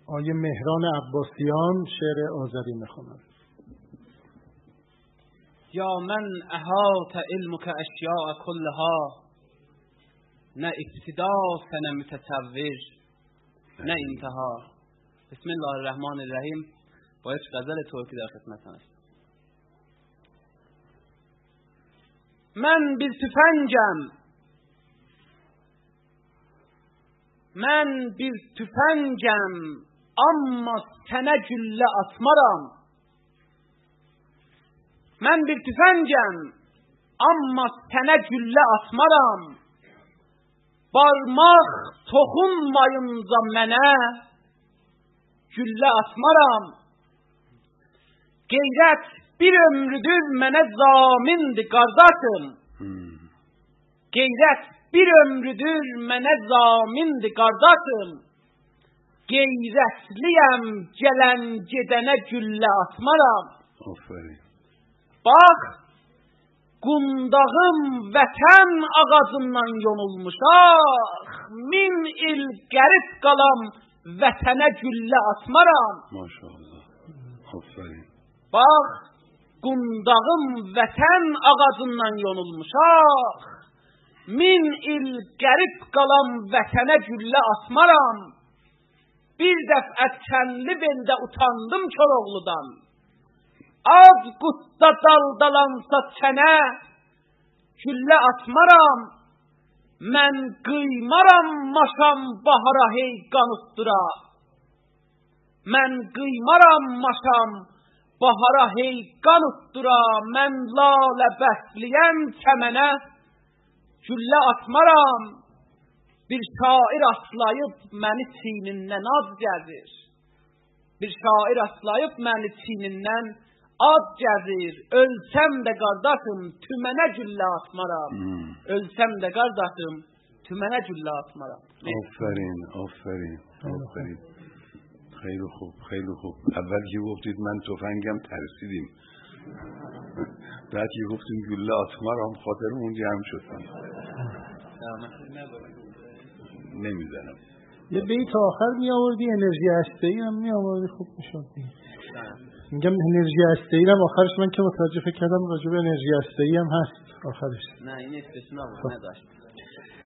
آیه مهران عباسیان شعر آذری میخونن. یا من احاط علمک اشیاء کلها، نه ابتدا نه متطور نه انتها. بسم الله الرحمن الرحیم. با یک غزل ترکی در خدمتتون هستم. من bir tüfencem amma sənə güllə atmaram. Mən bir tüfencem amma sənə güllə atmaram. Barmaq toxunmayınca mənə güllə atmaram. Qeyrət bir ömrüdür mənə zamindir qardaşım. Qeyrət bir ömrüdür mənə zamindir qardaşım. Qeyrətliyəm gələn gedənə güllə atmaram. Aferin. Bax, qundağım vətən ağacından yonulmuşaq. Min il qərib qalam vətənə güllə atmaram. Maşallah. Aferin. Bax, qundağım vətən ağacından yonulmuşaq. Min il qərib qalam vətənə güllə atmaram. Bir dəfə kənli beldə utandım Koroğludan. Az qutda daldalansa çənə güllə atmaram. Mən qıymaram maşam bahara hey qanıtdıra. Mən qıymaram maşam bahara hey qanıtdıra. Mən lalə bəsliyəm çəmənə güllə atmaram. Bir şair aslayıb məni çiynindən az gəzir. Bir şair aslayıb məni çiynindən az gəzir. Ölsəm də qardaşım tümənə güllə atmaram. Ölsəm də qardaşım tümənə güllə atmaram. آفرین آفرین آفرین. خیلی خوب خیلی خوب. اول که گفتید من تفنگم ترسیدیم. بعد که گفتیم گله آتمارم خاطر اون جمع شدم. نمیزنم. یه بیت آخر می آوردی انرژی هسته‌ای هم می آوردی خوب میشد. میگم انرژی هسته‌ای هم آخرش من که متوجه فکر کردم راجع به انرژی هسته‌ای هم هست آخرش. نه این استثناء بود نداشت.